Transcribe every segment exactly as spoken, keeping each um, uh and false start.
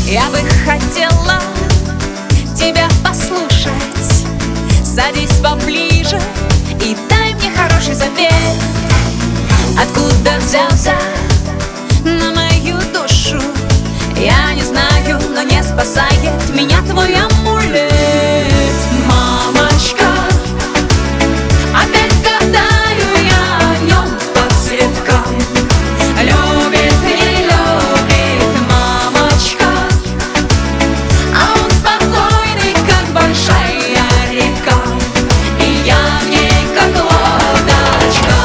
Я бы хотела тебя послушать. Садись поближе и дай мне хороший совет. Откуда взялся на мою душу, я не знаю, но не спасает меня твой амулет. Мамочка, опять гадаю я о нем по цветкам. Любит, не любит, мамочка, а он спокойный, как большая река, и я в ней как лодочка.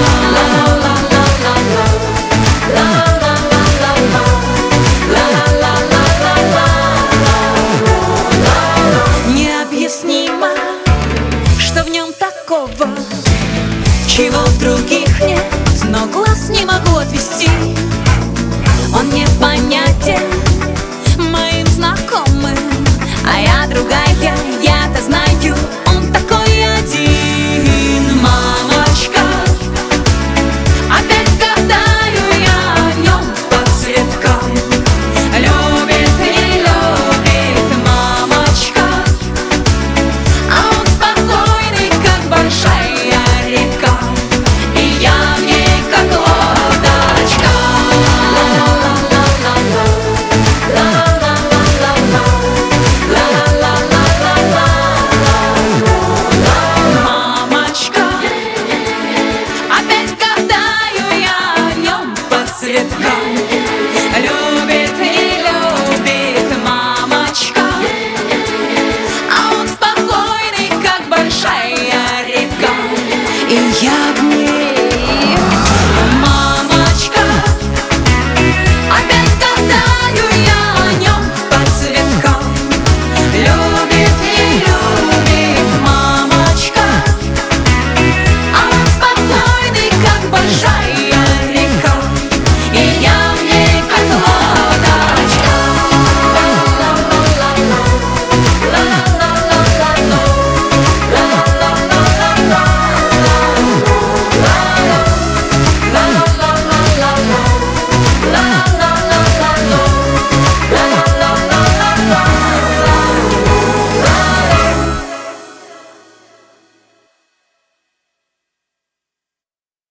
Необъяснимо, что в нем такого, чего в других нет, но глаз не могу отвести. Он непонятен моим знакомым, а я другая, я-то знаю, он такой один. Мамочка, опять гадаю я о нем по цветкам. Любит, не любит, мамочка, а он спокойный, как большая река, и я в ней как лодочка. Мамочка, опять гадаю я о нем по цветкам. Любит, не любит, мамочка, а он спокойный, как большая река, и я в ней